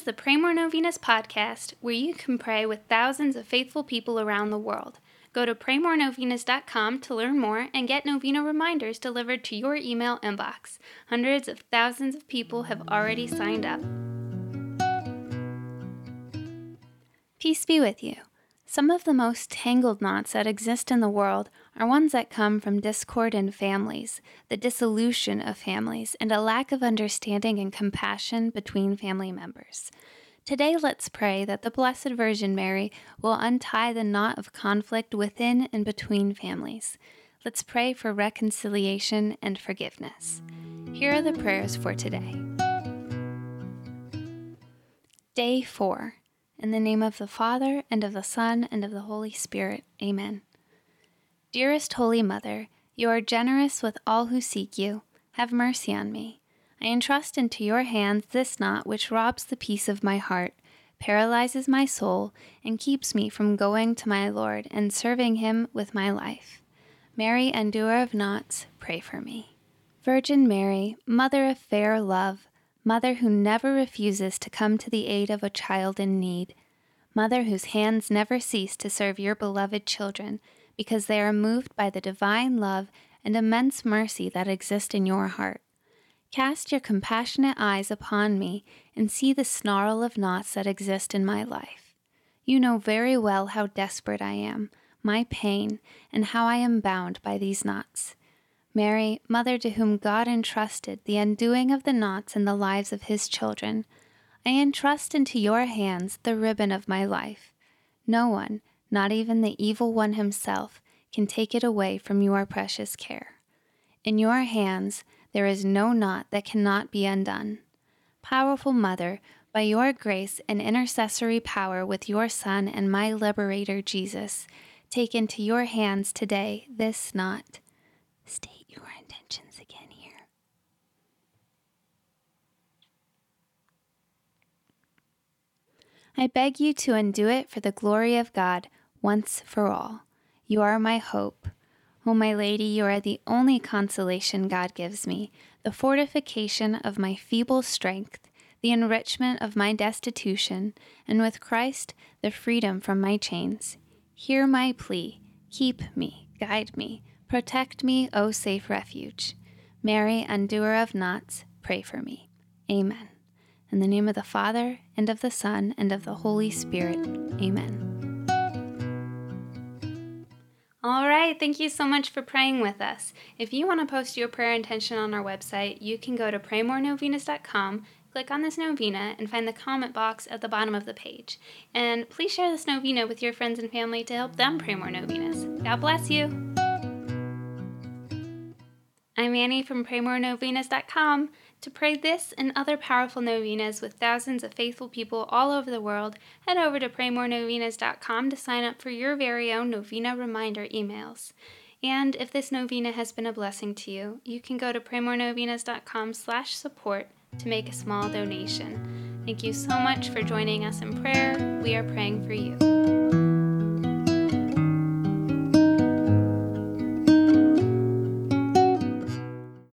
the Pray More Novenas podcast, where you can pray with thousands of faithful people around the world. Go to praymorenovenas.com to learn more and get novena reminders delivered to your email inbox. Hundreds of thousands of people have already signed up. Peace be with you. Some of the most tangled knots that exist in the world are ones that come from discord in families, the dissolution of families, and a lack of understanding and compassion between family members. Today, let's pray that the Blessed Virgin Mary will untie the knot of conflict within and between families. Let's pray for reconciliation and forgiveness. Here are the prayers for today. Day 4. In the name of the Father, and of the Son, and of the Holy Spirit. Amen. Dearest Holy Mother, you are generous with all who seek you. Have mercy on me. I entrust into your hands this knot which robs the peace of my heart, paralyzes my soul, and keeps me from going to my Lord and serving him with my life. Mary, undoer of knots, pray for me. Virgin Mary, Mother of fair love, Mother who never refuses to come to the aid of a child in need, Mother whose hands never cease to serve your beloved children, because they are moved by the divine love and immense mercy that exist in your heart. Cast your compassionate eyes upon me and see the snarl of knots that exist in my life. You know very well how desperate I am, my pain, and how I am bound by these knots. Mary, Mother to whom God entrusted the undoing of the knots in the lives of his children, I entrust into your hands the ribbon of my life. No one, not even the evil one himself, can take it away from your precious care. In your hands there is no knot that cannot be undone. Powerful Mother, by your grace and intercessory power with your Son and my Liberator Jesus, take into your hands today this knot. State your intentions again here. I beg you to undo it for the glory of God once for all. You are my hope. O my Lady, you are the only consolation God gives me, the fortification of my feeble strength, the enrichment of my destitution, and with Christ, the freedom from my chains. Hear my plea. Keep me, guide me, protect me, O safe refuge. Mary, undoer of knots, pray for me. Amen. In the name of the Father, and of the Son, and of the Holy Spirit. Amen. All right, thank you so much for praying with us. If you want to post your prayer intention on our website, you can go to praymorenovenas.com, click on this novena, and find the comment box at the bottom of the page. And please share this novena with your friends and family to help them pray more novenas. God bless you. I'm Annie from praymorenovenas.com. To pray this and other powerful novenas with thousands of faithful people all over the world, head over to praymorenovenas.com to sign up for your very own novena reminder emails. And if this novena has been a blessing to you, you can go to praymorenovenas.com/support to make a small donation. Thank you so much for joining us in prayer. We are praying for you.